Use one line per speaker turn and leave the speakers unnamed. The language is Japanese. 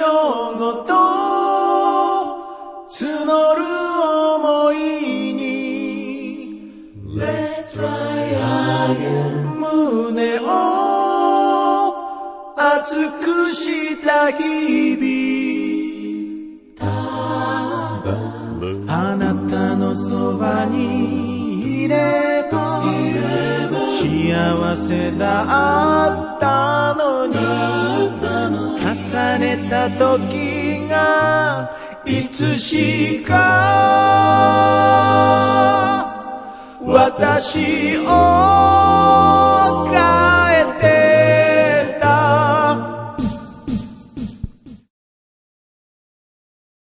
夜ごと募る想いに Let's try again 胸を熱くした日々あなたのそばにいれば幸せだったのに重ねた時がいつしか私を